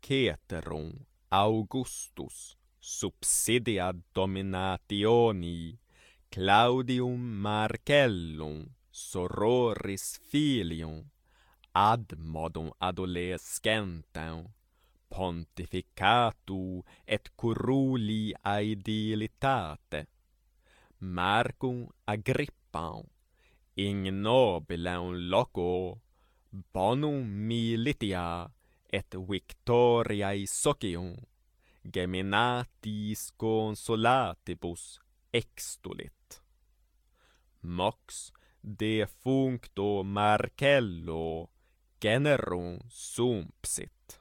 ceterum Augustus subsidia dominationi Claudium Marcellum sororis filium ad modum adolescentem pontificatu et curuli aedilitate Marcum Agrippam in nobilem loco bonum militia et victoriae socium geminatis consulatibus extulit. Mox defuncto Marcello generum sumpsit.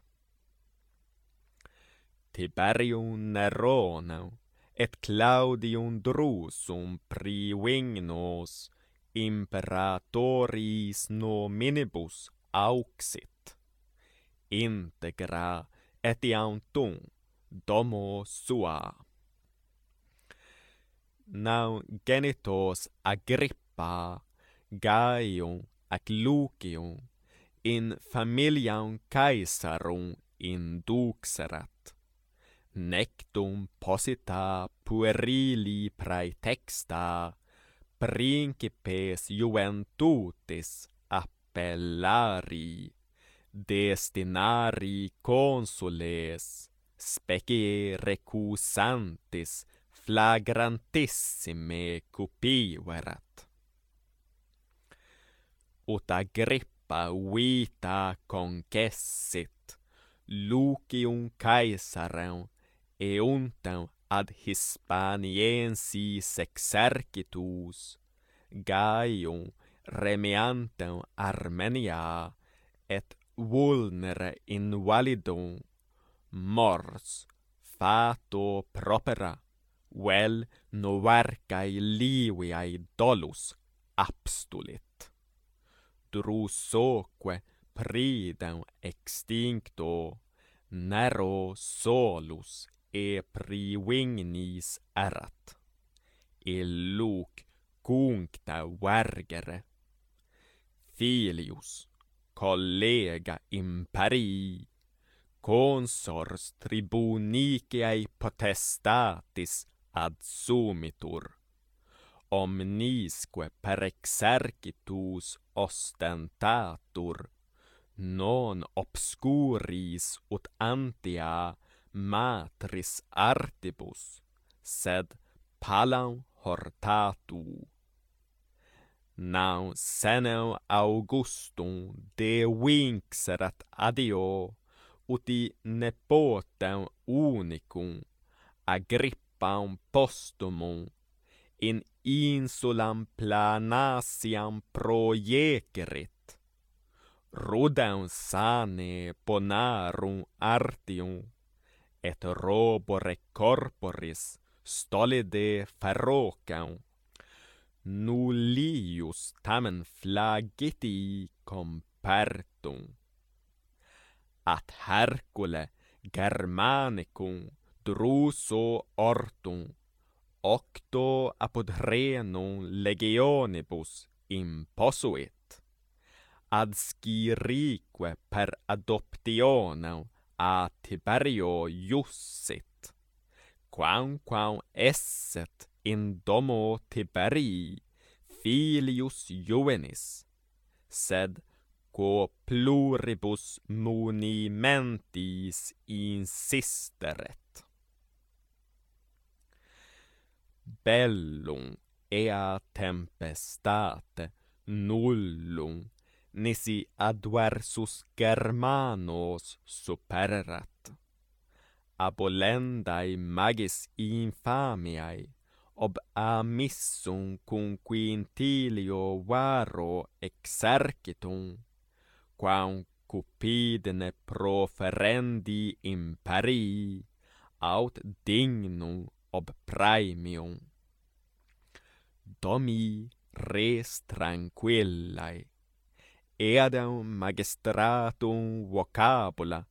Tiberium Neronum et Claudium Drusum privignos imperatoris nominibus auxit. Integra etiam tum domo sua. Nam genitos Agrippa, Gaium ac Lucium in familiam Caesarum induxerat, nectum posita puerili praetexta principes juventutis appellari, destinari consules, specie recusantis flagrantissime cupiverat. Ut Agrippa vita concessit Lucium Caesarem euntem ad Hispaniensis exercitus Gaium remiantem Armenia et vulnere invalidum mors fato propera vel novarcae Liviae dolus abstulit. Drusoque pridem extincto Nero solus e privignis erat, illuc cuncta vergere. Filius, collega imperii, consors tribuniciae potestatis adsumitur, omnisque per exercitus ostentatur, non obscuris ut antia matris artibus, sed palam hortatu. Nam senem Augustum devinxerat adio, uti nepotem unicum, Agrippam postumum, in insulam Planasiam proiecerit, rudem sane bonarum artium, et robore corporis stolide ferocem, nullius tamen flagitii compertum. At Hercule Germanicum Druso ortum, octo apud Rhenum legionibus imposuit, adscirique per adoptionem a Tiberio iussit, quamquam esset in domo Tiberii filius juvenis, sed quo pluribus munimentis insisteret. Bellum ea tempestate nullum nisi adversus Germanos supererat, abolendae magis infamiae ob amissum cum Quintilio Varo exercitum, quam cupidine proferendi imperii, aut dignum ob praemium. Domi res tranquillae, eadem magistratum vocabula,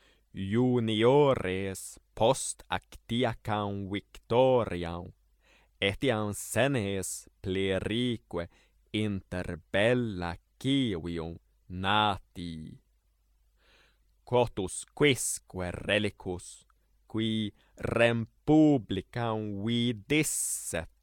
juniores post actiacam victoriam, etiam senes plerique inter bella civium nati. cotus quisque relicus, qui rem publicam vidisset,